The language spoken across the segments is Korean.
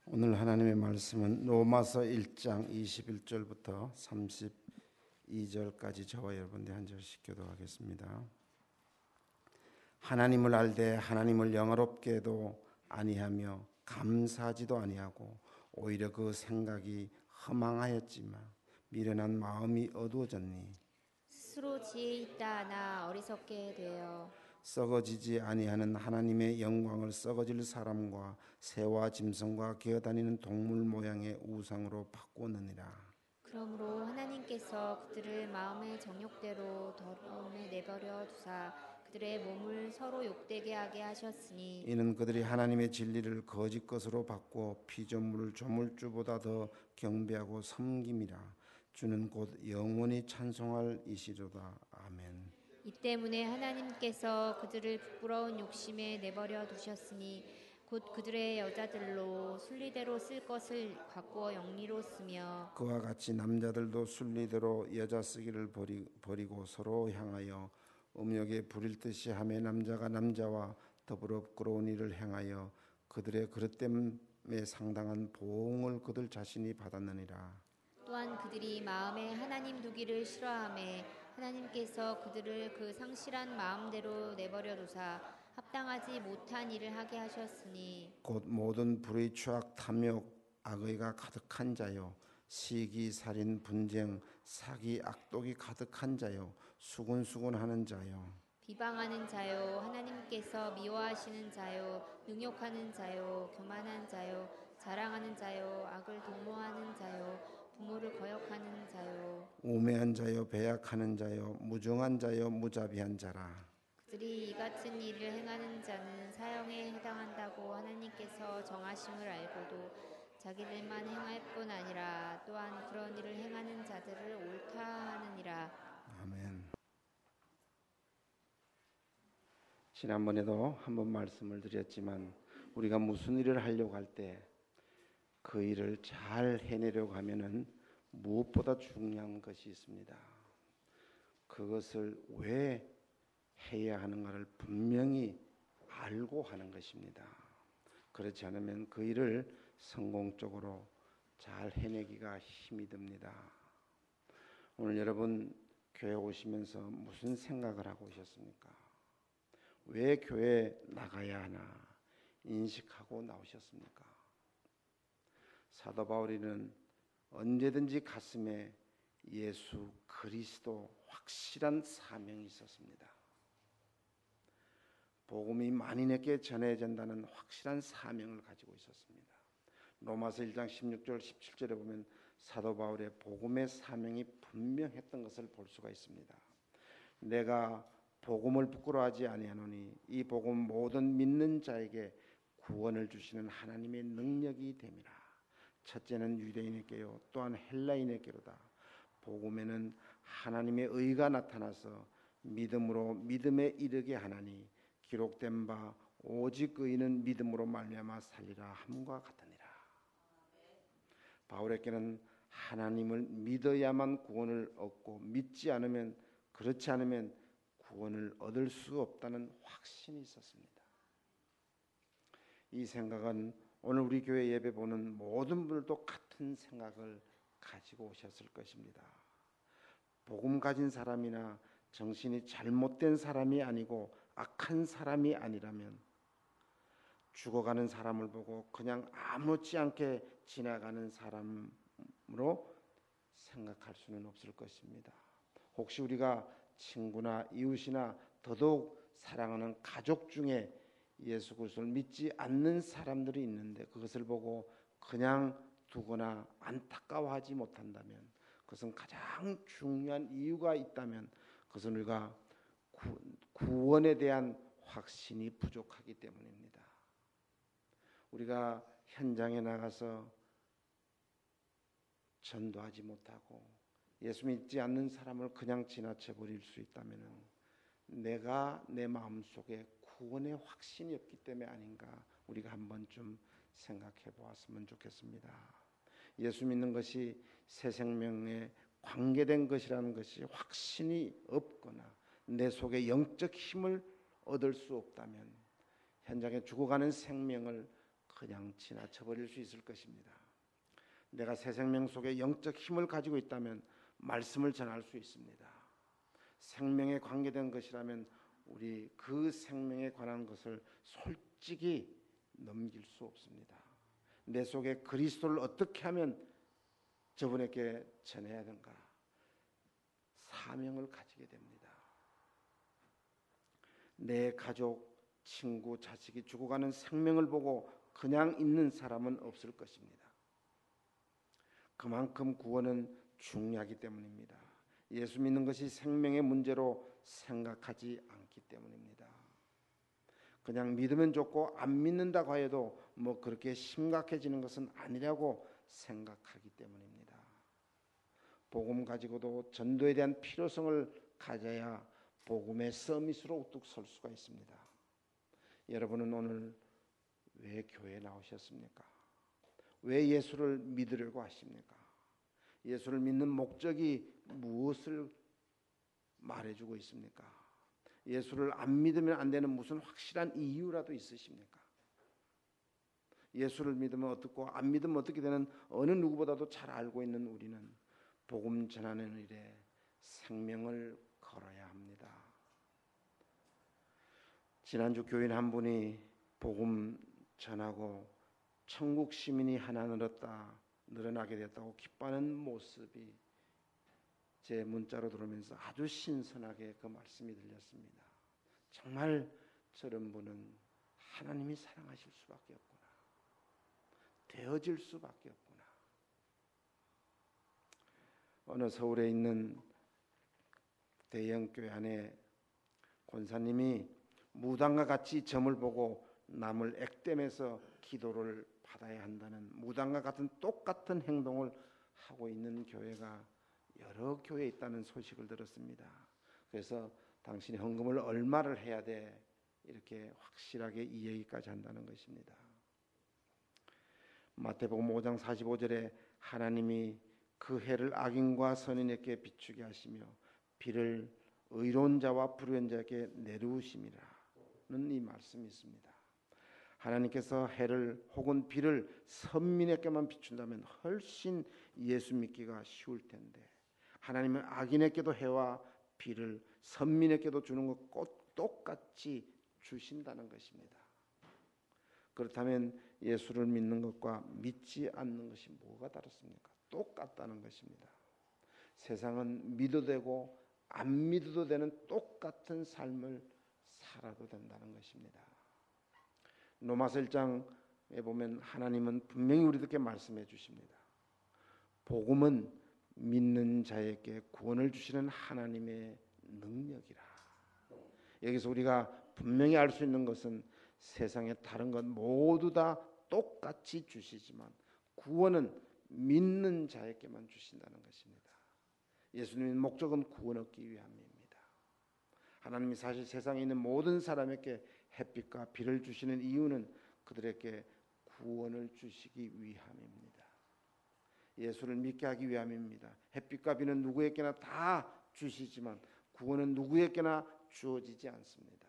오늘 하나님의 말씀은 로마서 1장 21절부터 32절까지 저와 여러분들 한 절씩 교도하겠습니다. 하나님을 알되 하나님을 영화롭게도 아니하며 감사하지도 아니하고 오히려 그 생각이 허망하였지만 미련한 마음이 어두워졌니 스스로 지혜 있다 하나 어리석게 되어 썩어지지 아니하는 하나님의 영광을 썩어질 사람과 새와 짐승과 기어다니는 동물 모양의 우상으로 바꾸느니라. 그러므로 하나님께서 그들을 마음의 정욕대로 더러움에 내버려 두사 그들의 몸을 서로 욕되게 하게 하셨으니 이는 그들이 하나님의 진리를 거짓 것으로 바꾸어 피조물을 조물주보다 더 경배하고 섬김이라. 주는 곧 영원히 찬송할 이시로다. 아멘. 이 때문에 하나님께서 그들을 부끄러운 욕심에 내버려 두셨으니 곧 그들의 여자들로 순리대로 쓸 것을 바꾸어 영리로 쓰며 그와 같이 남자들도 순리대로 여자 쓰기를 버리고 서로 향하여 음욕에 부릴 듯이 하며 남자가 남자와 더불어 부끄러운 일을 행하여 그들의 그릇됨에 상당한 보응을 그들 자신이 받았느니라. 또한 그들이 마음에 하나님 두기를 싫어하매 하나님께서 그들을 그 상실한 마음대로 내버려 두사 합당하지 못한 일을 하게 하셨으니 곧 모든 불의 추악 탐욕 악의가 가득한 자요 시기 살인 분쟁 사기 악독이 가득한 자요 수군수군하는 자요 비방하는 자요 하나님께서 미워하시는 자요 능욕하는 자요 교만한 자요 자랑하는 자요 악을 도모하는 자요 부모를 거역하는 자요 우매한 자요 배약하는 자요 무정한 자요 무자비한 자라. 그들이 이 같은 일을 행하는 자는 사형에 해당한다고 하나님께서 정하심을 알고도 자기들만 행할 뿐 아니라 또한 그런 일을 행하는 자들을 옳다 하느니라. 아멘. 지난번에도 한번 말씀을 드렸지만 우리가 무슨 일을 하려고 할 때 그 일을 잘 해내려고 하면은 무엇보다 중요한 것이 있습니다. 그것을 왜 해야 하는가를 분명히 알고 하는 것입니다. 그렇지 않으면 그 일을 성공적으로 잘 해내기가 힘이 듭니다. 오늘 여러분 교회 오시면서 무슨 생각을 하고 오셨습니까? 왜 교회에 나가야 하나 인식하고 나오셨습니까? 사도 바울이는 언제든지 가슴에 예수 그리스도 확실한 사명이 있었습니다. 복음이 만인에게 전해진다는 확실한 사명을 가지고 있었습니다. 로마서 1장 16절 17절에 보면 사도 바울의 복음의 사명이 분명했던 것을 볼 수가 있습니다. 내가 복음을 부끄러워하지 아니하노니 이 복음 모든 믿는 자에게 구원을 주시는 하나님의 능력이 됨이라. 첫째는 유대인에게요 또한 헬라인에게로다. 복음에는 하나님의 의가 나타나서 믿음으로 믿음에 이르게 하나니 기록된 바 오직 의인은 믿음으로 말미암아 살리라 함과 같으니라. 바울에게는 하나님을 믿어야만 구원을 얻고 믿지 않으면 그렇지 않으면 구원을 얻을 수 없다는 확신이 있었습니다. 이 생각은 오늘 우리 교회 예배 보는 모든 분들도 같은 생각을 가지고 오셨을 것입니다. 복음 가진 사람이나 정신이 잘못된 사람이 아니고 악한 사람이 아니라면 죽어가는 사람을 보고 그냥 아무렇지 않게 지나가는 사람으로 생각할 수는 없을 것입니다. 혹시 우리가 친구나 이웃이나 더더욱 사랑하는 가족 중에 예수 그리스도를 믿지 않는 사람들이 있는데 그것을 보고 그냥 두거나 안타까워하지 못한다면 그것은 가장 중요한 이유가 있다면 그것은 우리가 구원에 대한 확신이 부족하기 때문입니다. 우리가 현장에 나가서 전도하지 못하고 예수 믿지 않는 사람을 그냥 지나쳐 버릴 수 있다면 내가 내 마음속에 구원의 확신이 없기 때문에 아닌가 우리가 한번 좀 생각해 보았으면 좋겠습니다. 예수 믿는 것이 새 생명에 관계된 것이라는 것이 확신이 없거나 내 속에 영적 힘을 얻을 수 없다면 현장에 죽어가는 생명을 그냥 지나쳐 버릴 수 있을 것입니다. 내가 새 생명 속에 영적 힘을 가지고 있다면 말씀을 전할 수 있습니다. 생명에 관계된 것이라면 우리 그 생명에 관한 것을 솔직히 넘길 수 없습니다. 내 속에 그리스도를 어떻게 하면 저분에게 전해야 하는가? 사명을 가지게 됩니다. 내 가족, 친구, 자식이 죽어가는 생명을 보고 그냥 있는 사람은 없을 것입니다. 그만큼 구원은 중요하기 때문입니다. 예수 믿는 것이 생명의 문제로 생각하지 않기 때문입니다. 그냥 믿으면 좋고 안 믿는다고 해도 뭐 그렇게 심각해지는 것은 아니라고 생각하기 때문입니다. 복음 가지고도 전도에 대한 필요성을 가져야 복음의 서밋으로 우뚝 설 수가 있습니다. 여러분은 오늘 왜 교회에 나오셨습니까? 왜 예수를 믿으려고 하십니까? 예수를 믿는 목적이 무엇을 말해주고 있습니까? 예수를 안 믿으면 안 되는 무슨 확실한 이유라도 있으십니까? 예수를 믿으면 어떻고 안 믿으면 어떻게 되는 어느 누구보다도 잘 알고 있는 우리는 복음 전하는 일에 생명을 걸어야 합니다. 지난주 교인 한 분이 복음 전하고 천국 시민이 하나 늘어나게 됐다고 기뻐하는 모습이 제 문자로 들어오면서 아주 신선하게 그 말씀이 들렸습니다. 정말 저런 분은 하나님이 사랑하실 수밖에 없구나. 되어질 수밖에 없구나. 어느 서울에 있는 대형 교회 안에 권사님이 무당과 같이 점을 보고 남을 액땜해서 기도를 받아야 한다는 무당과 같은 똑같은 행동을 하고 있는 교회가 여러 교회에 있다는 소식을 들었습니다. 그래서 당신이 헌금을 얼마를 해야 돼? 이렇게 확실하게 이 얘기까지 한다는 것입니다. 마태복음 5장 45절에 하나님이 그 해를 악인과 선인에게 비추게 하시며 비를 의로운 자와 불의한 자에게 내리우심이라는 이 말씀이 있습니다. 하나님께서 해를 혹은 비를 선민에게만 비춘다면 훨씬 예수 믿기가 쉬울 텐데 하나님은 악인에게도 해와 비를 선민에게도 주는 것 똑같이 주신다는 것입니다. 그렇다면 예수를 믿는 것과 믿지 않는 것이 뭐가 다릅니까? 똑같다는 것입니다. 세상은 믿어도 되고 안 믿어도 되는 똑같은 삶을 살아도 된다는 것입니다. 로마서 1장에 보면 하나님은 분명히 우리들께 말씀해 주십니다. 복음은 믿는 자에게 구원을 주시는 하나님의 능력이라. 여기서 우리가 분명히 알 수 있는 것은 세상의 다른 것 모두 다 똑같이 주시지만 구원은 믿는 자에게만 주신다는 것입니다. 예수님의 목적은 구원 얻기 위함입니다. 하나님이 사실 세상에 있는 모든 사람에게 햇빛과 비를 주시는 이유는 그들에게 구원을 주시기 위함입니다. 예수를 믿게 하기 위함입니다. 햇빛과 비는 누구에게나 다 주시지만 구원은 누구에게나 주어지지 않습니다.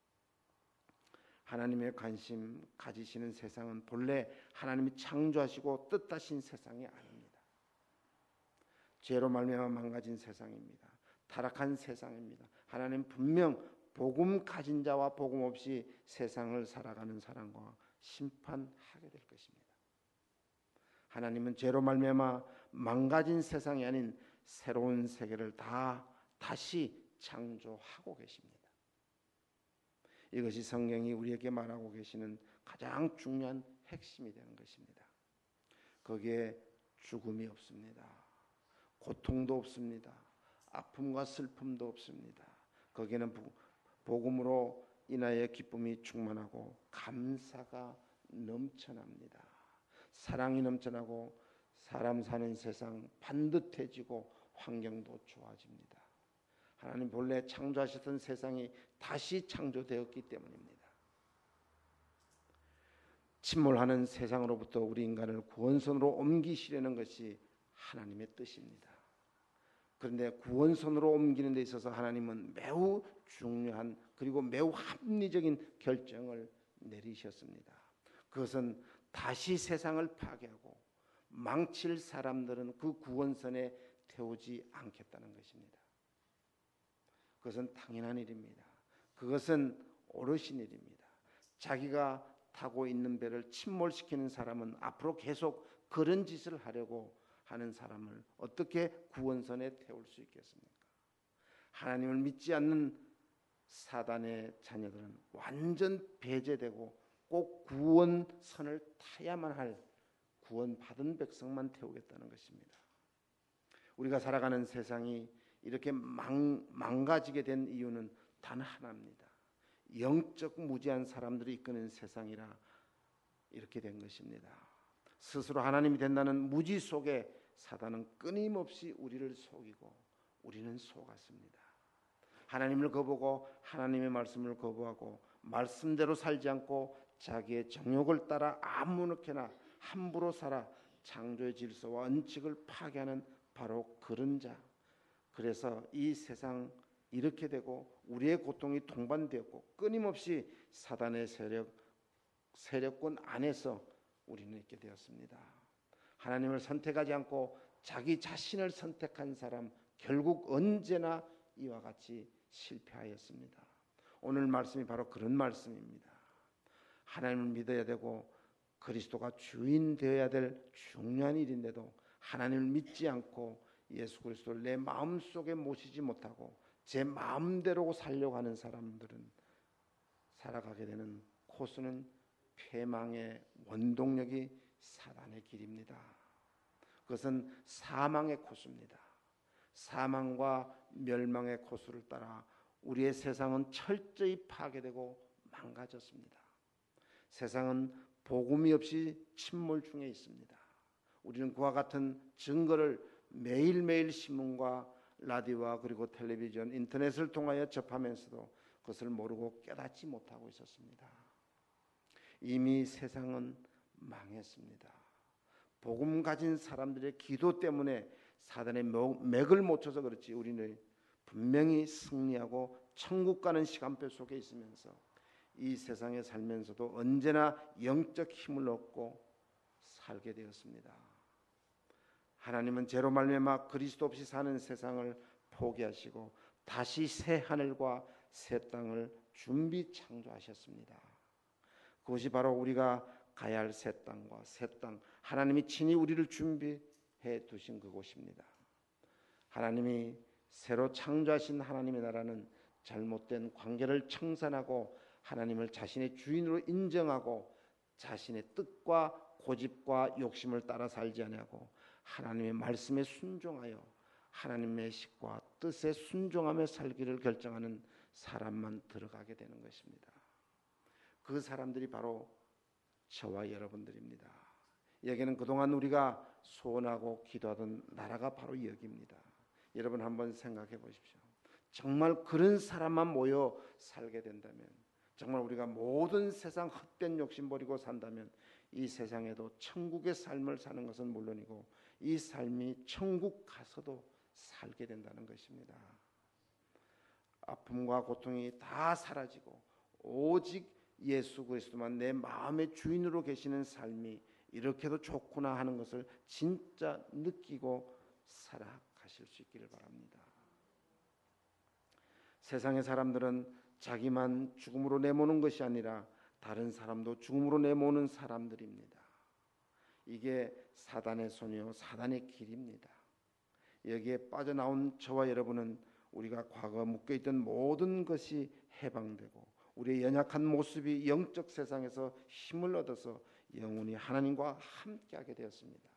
하나님의 관심 가지시는 세상은 본래 하나님이 창조하시고 뜻하신 세상이 아닙니다. 죄로 말미암아 망가진 세상입니다. 타락한 세상입니다. 하나님 분명 복음 가진 자와 복음 없이 세상을 살아가는 사람과 심판하게 될 것입니다. 하나님은 죄로 말미암아 망가진 세상이 아닌 새로운 세계를 다시 창조하고 계십니다. 이것이 성경이 우리에게 말하고 계시는 가장 중요한 핵심이 되는 것입니다. 거기에 죽음이 없습니다. 고통도 없습니다. 아픔과 슬픔도 없습니다. 거기에는 복음으로 인하여 기쁨이 충만하고 감사가 넘쳐납니다. 사랑이 넘쳐나고 사람 사는 세상 반듯해지고 환경도 좋아집니다. 하나님 본래 창조하셨던 세상이 다시 창조되었기 때문입니다. 침몰하는 세상으로부터 우리 인간을 구원선으로 옮기시려는 것이 하나님의 뜻입니다. 그런데 구원선으로 옮기는 데 있어서 하나님은 매우 중요한 그리고 매우 합리적인 결정을 내리셨습니다. 그것은 다시 세상을 파괴하고 망칠 사람들은 그 구원선에 태우지 않겠다는 것입니다. 그것은 당연한 일입니다. 그것은 옳으신 일입니다. 자기가 타고 있는 배를 침몰시키는 사람은 앞으로 계속 그런 짓을 하려고 하는 사람을 어떻게 구원선에 태울 수 있겠습니까? 하나님을 믿지 않는 사단의 자녀들은 완전 배제되고 꼭 구원선을 타야만 할 구원받은 백성만 태우겠다는 것입니다. 우리가 살아가는 세상이 이렇게 망가지게 된 이유는 단 하나입니다. 영적 무지한 사람들이 이끄는 세상이라 이렇게 된 것입니다. 스스로 하나님이 된다는 무지 속에 사단은 끊임없이 우리를 속이고 우리는 속았습니다. 하나님을 거부하고 하나님의 말씀을 거부하고 말씀대로 살지 않고 자기의 정욕을 따라 아무렇게나 함부로 살아 창조의 질서와 원칙을 파괴하는 바로 그런 자. 그래서 이 세상 이렇게 되고 우리의 고통이 동반되었고 끊임없이 사단의 세력권 안에서 우리는 있게 되었습니다. 하나님을 선택하지 않고 자기 자신을 선택한 사람 결국 언제나 이와 같이 실패하였습니다. 오늘 말씀이 바로 그런 말씀입니다. 하나님을 믿어야 되고 그리스도가 주인 되어야 될 중요한 일인데도 하나님을 믿지 않고 예수 그리스도를 내 마음속에 모시지 못하고 제 마음대로 살려고 하는 사람들은 살아가게 되는 코스는 패망의 원동력이 사단의 길입니다. 그것은 사망의 코스입니다. 사망과 멸망의 코스를 따라 우리의 세상은 철저히 파괴되고 망가졌습니다. 세상은 복음이 없이 침몰 중에 있습니다. 우리는 그와 같은 증거를 매일매일 신문과 라디오와 그리고 텔레비전, 인터넷을 통하여 접하면서도 그것을 모르고 깨닫지 못하고 있었습니다. 이미 세상은 망했습니다. 복음 가진 사람들의 기도 때문에 사단의 맥을 못 쳐서 그렇지 우리는 분명히 승리하고 천국 가는 시간표 속에 있으면서 이 세상에 살면서도 언제나 영적 힘을 얻고 살게 되었습니다. 하나님은 죄로 말미암아 그리스도 없이 사는 세상을 포기하시고 다시 새 하늘과 새 땅을 준비 창조하셨습니다. 그것이 바로 우리가 가야 할 새 땅과 새 땅, 하나님이 친히 우리를 준비해 두신 그곳입니다. 하나님이 새로 창조하신 하나님의 나라는 잘못된 관계를 청산하고 하나님을 자신의 주인으로 인정하고 자신의 뜻과 고집과 욕심을 따라 살지 아니하고 하나님의 말씀에 순종하여 하나님의 식과 뜻에 순종하며 살기를 결정하는 사람만 들어가게 되는 것입니다. 그 사람들이 바로 저와 여러분들입니다. 여기는 그동안 우리가 소원하고 기도하던 나라가 바로 여기입니다. 여러분 한번 생각해 보십시오. 정말 그런 사람만 모여 살게 된다면, 정말 우리가 모든 세상 헛된 욕심 버리고 산다면 이 세상에도 천국의 삶을 사는 것은 물론이고 이 삶이 천국 가서도 살게 된다는 것입니다. 아픔과 고통이 다 사라지고 오직 예수 그리스도만 내 마음의 주인으로 계시는 삶이 이렇게도 좋구나 하는 것을 진짜 느끼고 살아가실 수 있기를 바랍니다. 세상의 사람들은 자기만 죽음으로 내모는 것이 아니라 다른 사람도 죽음으로 내모는 사람들입니다. 이게 사단의 손이요 사단의 길입니다. 여기에 빠져나온 저와 여러분은 우리가 과거 묶여있던 모든 것이 해방되고 우리의 연약한 모습이 영적 세상에서 힘을 얻어서 영원히 하나님과 함께하게 되었습니다.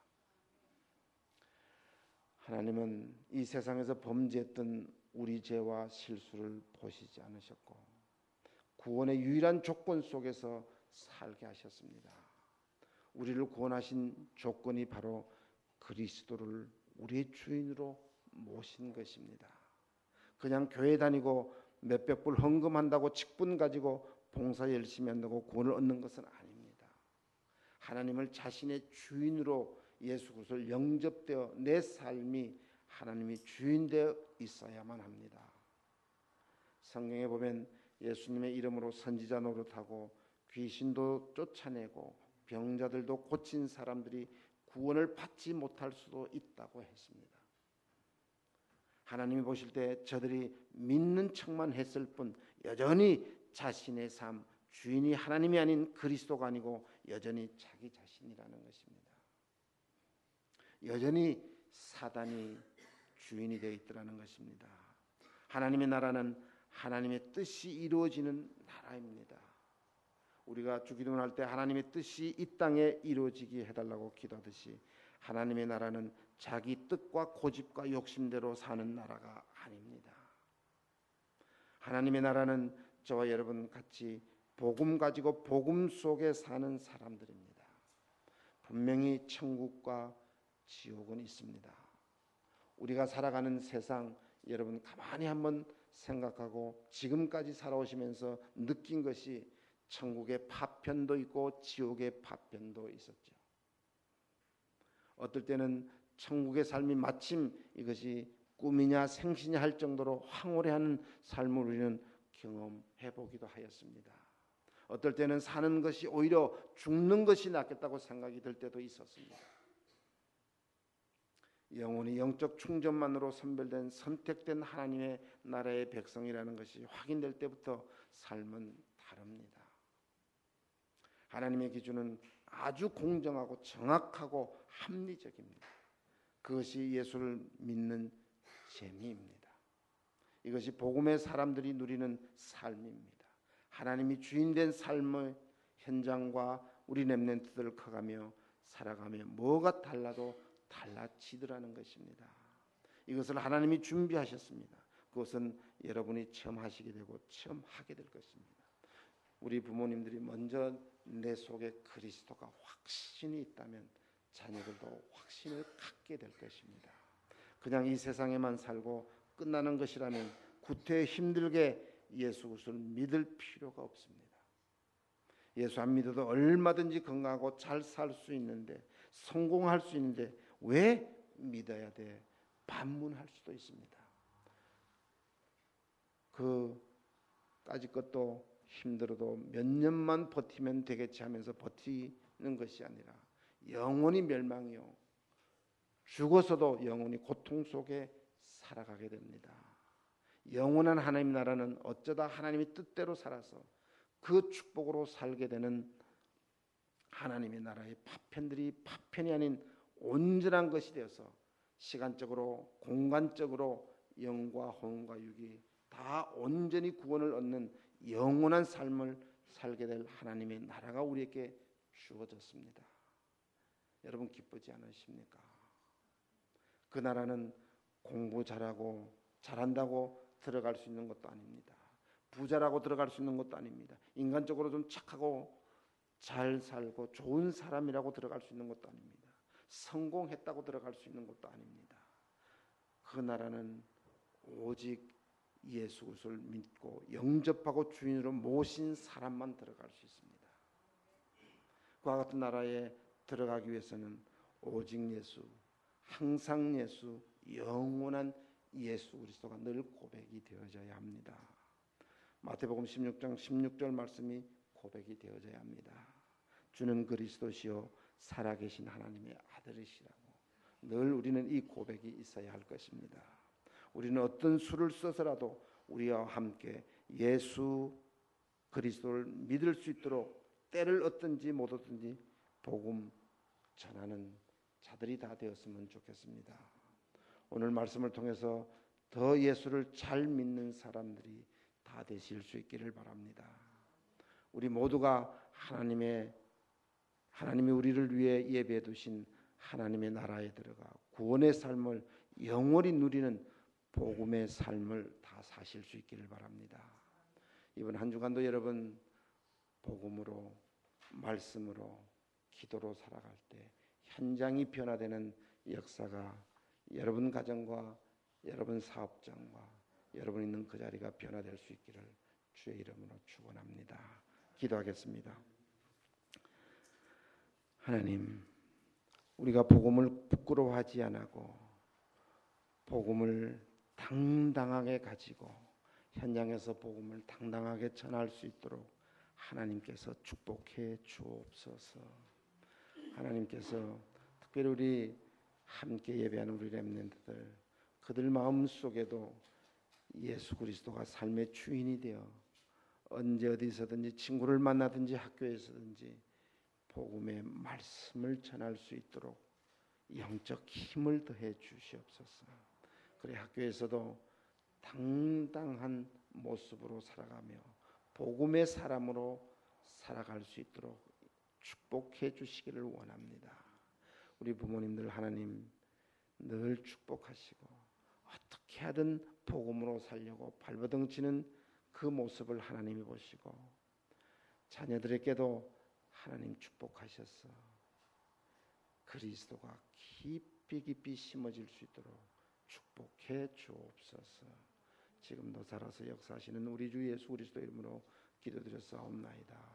하나님은 이 세상에서 범죄했던 우리 죄와 실수를 보시지 않으셨고 구원의 유일한 조건 속에서 살게 하셨습니다. 우리를 구원하신 조건이 바로 그리스도를 우리의 주인으로 모신 것입니다. 그냥 교회 다니고 몇백 불 헌금한다고 직분 가지고 봉사 열심히 한다고 구원을 얻는 것은 아닙니다. 하나님을 자신의 주인으로 예수 그리스도를 영접되어 내 삶이 하나님이 주인 되어 있어야만 합니다. 성경에 보면 예수님의 이름으로 선지자 노릇하고 귀신도 쫓아내고 병자들도 고친 사람들이 구원을 받지 못할 수도 있다고 했습니다. 하나님이 보실 때 저들이 믿는 척만 했을 뿐 여전히 자신의 삶, 주인이 하나님이 아닌 그리스도가 아니고 여전히 자기 자신이라는 것입니다. 여전히 사단이 주인이 되어 있더라는 것입니다. 하나님의 나라는 하나님의 뜻이 이루어지는 나라입니다. 우리가 주기도문할 때 하나님의 뜻이 이 땅에 이루어지게 해달라고 기도하듯이 하나님의 나라는 자기 뜻과 고집과 욕심대로 사는 나라가 아닙니다. 하나님의 나라는 저와 여러분 같이 복음 가지고 복음 속에 사는 사람들입니다. 분명히 천국과 지옥은 있습니다. 우리가 살아가는 세상 여러분 가만히 한번 생각하고 지금까지 살아오시면서 느낀 것이 천국의 파편도 있고 지옥의 파편도 있었죠. 어떨 때는 천국의 삶이 마침 이것이 꿈이냐 생시냐 할 정도로 황홀해하는 삶을 우리는 경험해 보기도 하였습니다. 어떨 때는 사는 것이 오히려 죽는 것이 낫겠다고 생각이 들 때도 있었습니다. 영혼이 영적 충전만으로 선별된 선택된 하나님의 나라의 백성이라는 것이 확인될 때부터 삶은 다릅니다. 하나님의 기준은 아주 공정하고 정확하고 합리적입니다. 그것이 예수를 믿는 재미입니다. 이것이 복음의 사람들이 누리는 삶입니다. 하나님이 주인된 삶의 현장과 우리 렘넌트들을 커가며 살아가며 뭐가 달라도 달라지더라는 것입니다. 이것을 하나님이 준비하셨습니다. 그것은 여러분이 체험하시게 되고 체험하게 될 것입니다. 우리 부모님들이 먼저 내 속에 그리스도가 확신이 있다면 자녀들도 확신을 갖게 될 것입니다. 그냥 이 세상에만 살고 끝나는 것이라면 구태 힘들게 예수 그리스도를 믿을 필요가 없습니다. 예수 안 믿어도 얼마든지 건강하고 잘 살 수 있는데 성공할 수 있는데 왜 믿어야 돼? 반문할 수도 있습니다. 그까짓 것도 힘들어도 몇 년만 버티면 되겠지 하면서 버티는 것이 아니라 영원히 멸망이요 죽어서도 영원히 고통 속에 살아가게 됩니다. 영원한 하나님 나라는 어쩌다 하나님의 뜻대로 살아서 그 축복으로 살게 되는 하나님의 나라의 파편들이 파편이 아닌 온전한 것이 되어서 시간적으로 공간적으로 영과 혼과 육이 다 온전히 구원을 얻는 영원한 삶을 살게 될 하나님의 나라가 우리에게 주어졌습니다. 여러분 기쁘지 않으십니까? 그 나라는 공부 잘하고 잘한다고 들어갈 수 있는 것도 아닙니다. 부자라고 들어갈 수 있는 것도 아닙니다. 인간적으로 좀 착하고 잘 살고 좋은 사람이라고 들어갈 수 있는 것도 아닙니다. 성공했다고 들어갈 수 있는 것도 아닙니다. 그 나라는 오직 예수 그리스도를 믿고 영접하고 주인으로 모신 사람만 들어갈 수 있습니다. 그와 같은 나라에 들어가기 위해서는 오직 예수, 항상 예수, 영원한 예수 그리스도가 늘 고백이 되어져야 합니다. 마태복음 16장 16절 말씀이 고백이 되어져야 합니다. 주는 그리스도시요 살아계신 하나님의 아들이시라고 늘 우리는 이 고백이 있어야 할 것입니다. 우리는 어떤 수를 써서라도 우리와 함께 예수 그리스도를 믿을 수 있도록 때를 얻든지 못 얻든지 복음 전하는 자들이 다 되었으면 좋겠습니다. 오늘 말씀을 통해서 더 예수를 잘 믿는 사람들이 다 되실 수 있기를 바랍니다. 우리 모두가 하나님이 우리를 위해 예배해 두신 하나님의 나라에 들어가 구원의 삶을 영원히 누리는 복음의 삶을 다 사실 수 있기를 바랍니다. 이번 한 주간도 여러분 복음으로 말씀으로 기도로 살아갈 때 현장이 변화되는 역사가 여러분 가정과 여러분 사업장과 여러분 있는 그 자리가 변화될 수 있기를 주의 이름으로 축원합니다. 기도하겠습니다. 하나님, 우리가 복음을 부끄러워하지 않고 복음을 당당하게 가지고 현장에서 복음을 당당하게 전할 수 있도록 하나님께서 축복해 주옵소서. 하나님께서 특별히 우리 함께 예배하는 우리 렘넌트들, 그들 마음 속에도 예수 그리스도가 삶의 주인이 되어 언제 어디서든지 친구를 만나든지 학교에서든지 복음의 말씀을 전할 수 있도록 영적 힘을 더해 주시옵소서. 그래 학교에서도 당당한 모습으로 살아가며 복음의 사람으로 살아갈 수 있도록 축복해 주시기를 원합니다. 우리 부모님들 하나님 늘 축복하시고 어떻게 하든 복음으로 살려고 발버둥치는 그 모습을 하나님이 보시고 자녀들에게도 하나님 축복하셔서 그리스도가 깊이 깊이 심어질 수 있도록 축복해 주옵소서. 지금도 살아서 역사하시는 우리 주 예수 그리스도 이름으로 기도드렸사옵나이다.